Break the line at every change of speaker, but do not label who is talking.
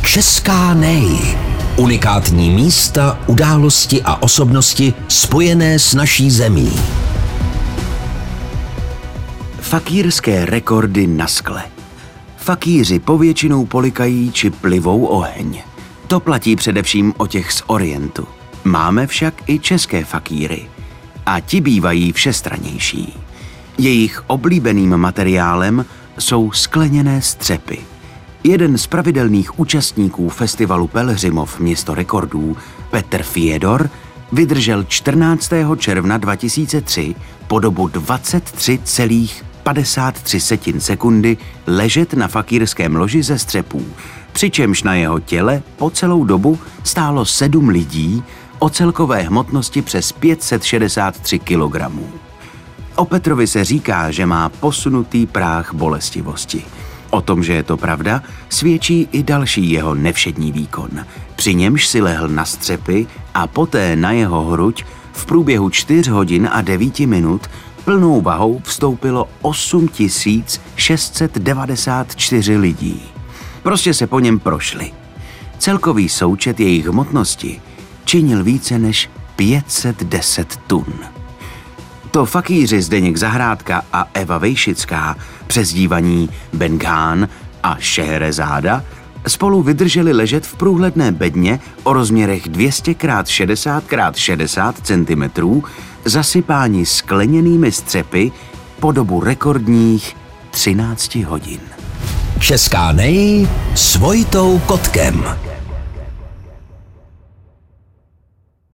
Česká Nej. Unikátní místa, události a osobnosti spojené s naší zemí.
Fakírské rekordy na skle. Fakíři povětšinou polikají či plivou oheň. To platí především o těch z Orientu. Máme však i české fakíry. A ti bývají všestrannější. Jejich oblíbeným materiálem jsou skleněné střepy. Jeden z pravidelných účastníků festivalu Pelhřimov Město rekordů, Petr Fiedor, vydržel 14. června 2003 po dobu 23,53 sekundy ležet na fakírském loži ze střepů, přičemž na jeho těle po celou dobu stálo 7 lidí o celkové hmotnosti přes 563 kg. O Petrovi se říká, že má posunutý práh bolestivosti. O tom, že je to pravda, svědčí i další jeho nevšední výkon. Při němž si lehl na střepy a poté na jeho hruď v průběhu 4 hodin a 9 minut plnou vahou vstoupilo 8694 lidí. Prostě se po něm prošli. Celkový součet jejich hmotnosti činil více než 510 tun. To fakíři Zdeněk Zahrádka a Eva Vejšická, přezdívaní Bengán a Šehrezáda, spolu vydrželi ležet v průhledné bedně o rozměrech 200x60x60 cm, zasypáni skleněnými střepy po dobu rekordních 13 hodin.
Česká Nej s Vojtou Kotkem.